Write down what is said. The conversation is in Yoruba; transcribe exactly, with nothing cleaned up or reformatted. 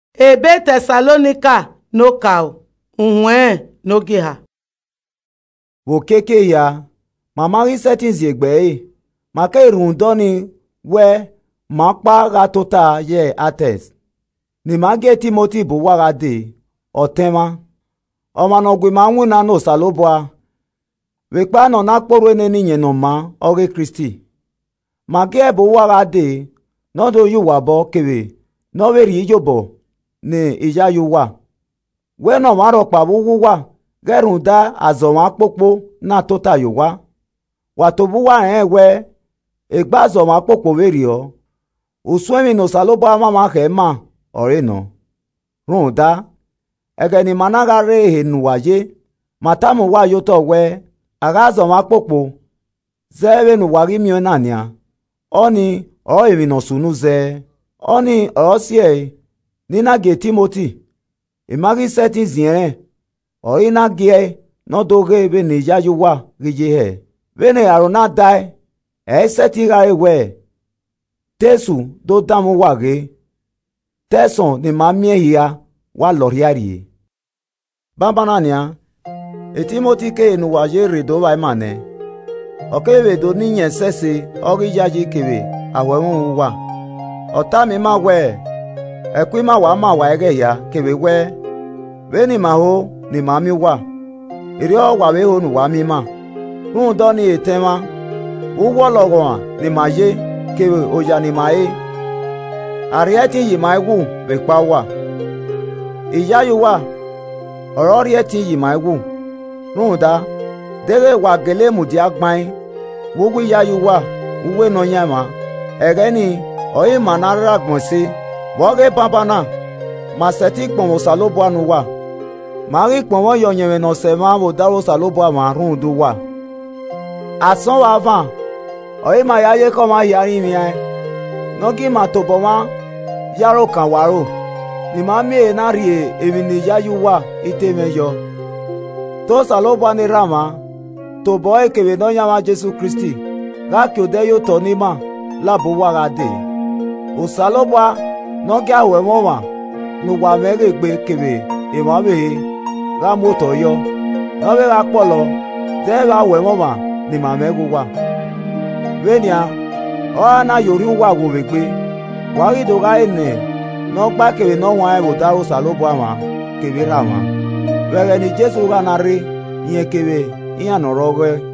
ebe Tesalonika no kao unwe no giha. Wo keke ya mama ri settings yegbe ma ke irundoni we ma pa ga tota ye ates ni ma ge Timothy bo wara de otema o ma no gbe ma nwuna no salobwa we pa no na poro ene ni yen no ma ore Kristi ma ge bo wara de no do yu wa bo kewe no we ri yobo ni iya yu wa we no ma ro pa wo wa gerunda azoma popo na tota yu wa watobu wa enwe egbazo ma popo weri o uswemi no salobwa mama khema ore no runda egeni managa re henu waje matamu wa yoto we agazo ma popo zewe no wari mi onania oni o emi no sunu ze oni o sie ni na ge Timothy imagi seti zien o ina ge no doge be ni yayuwa rije he bene arona dai e seti ga ewe tesu do damu wage teson ni mamie ya wa loriari baba nania e Timothy ke nu waje redo wa mane o ke we do ni yen sese o ri yaji kewe awemu wa ota mi ma we e kwi ma wa ma wa ege ya kewe we beni ma ho ni mami wa iri o wa we ho nu wa mi ma run do ni etema uwo logo ni maye kewe oja ni mae arieti yi maigu be pa wa iya yu wa oro rieti yi maigu run da dere wa gele mu di agban wogu ya yu wa uwe no yama ere ni oyi manara gbon se woge baba na ma seti gbon salobo anu wa mari gbon won yo yen no se ma wo daro salobo amarun do wa asan wa van oyi ma yaye ko ma yari mi ai no ki ma to bo wa yaro kan waro ni ma mi na ri emi ni yayu wa ite meyo to salobo ni rama to bo e kewe no yama Jesu Kristi ga ki ode yo to ni ma labo wa ga de o salobo no ga we mo wa nu wa mere gbe kewe e ma be ga moto yo no be ga polo de ga we mo ma ni ma megu wa venia o na yori wa wo begbe wa ri do ga ene no gba kewe no wa e wo daro salobo ama kewe rama were ni Jesu ga na ri yen kewe iyan orowe